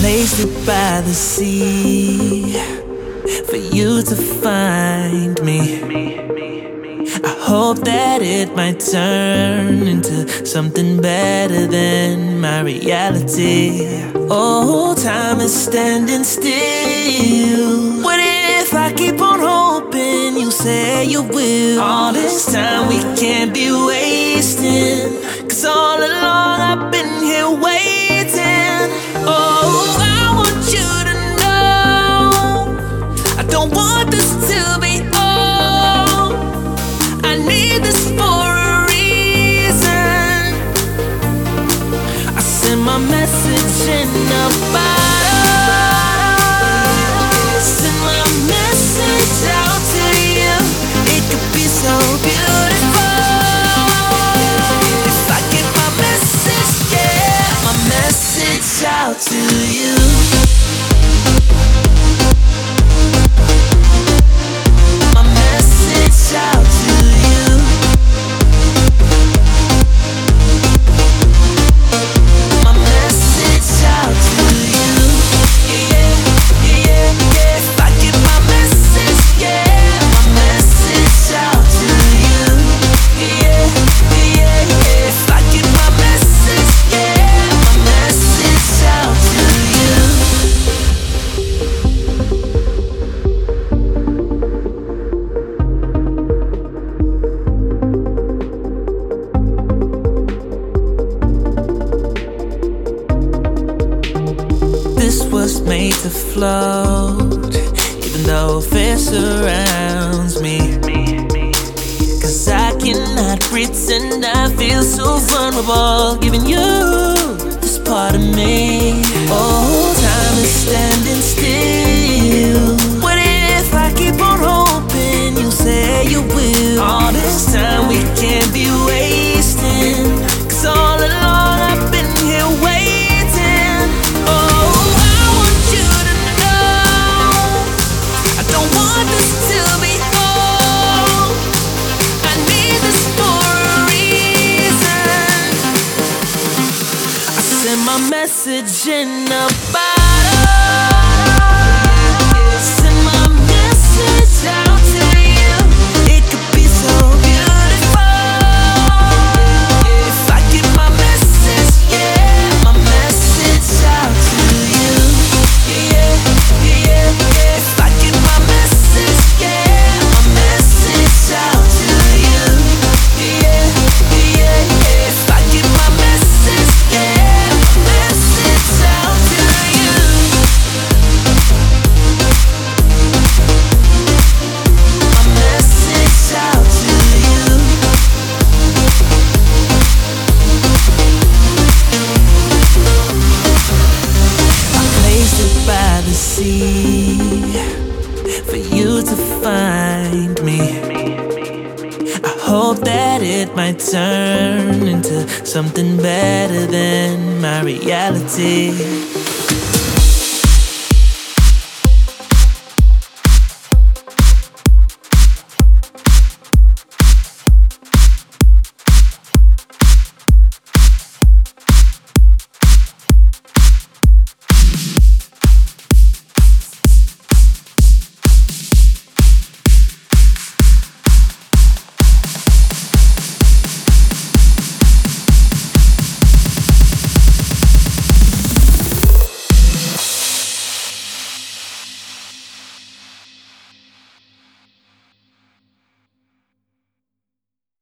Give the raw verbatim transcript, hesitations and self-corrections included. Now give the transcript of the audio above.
placed it by the sea for you to find me. I hope that it might turn into something better than my reality. Oh, time is standing still. What if I keep on hoping you say you will? All this time we can't be wasting, 'cause all along I've been here waiting. Oh, I want you to know I don't want this to be all. I need this for a reason. I send my message in a bottle. Send my message out to you. It could be so beautiful if I get my message, yeah, my message out to you. My message out to you. My message out to you. Yeah, yeah, yeah. If I get my message, yeah, my message out to you. Yeah, yeah, yeah. If I get my message, yeah, my message out to you. This was made to float, even though fear surrounds me. 'Cause I cannot pretend I feel so vulnerable, giving you this part of me. Oh, time is standing still. What if I keep on hoping you say you will? All this time we can't be wasting, 'cause all along I've been here waiting. Oh, I want you to know I don't want this to be all. I need this for a reason. I send my message in a bottle. Send my message out to you. It could be so beautiful if I get my message, yeah, my message out to you. Yeah, yeah, yeah. If I get my message, yeah, my message out to you. Yeah, yeah, yeah. If I get my message, yeah, my message out to you. My message out to you. I placed it by the sea for you to find me. I hope that it might turn into something better than my reality.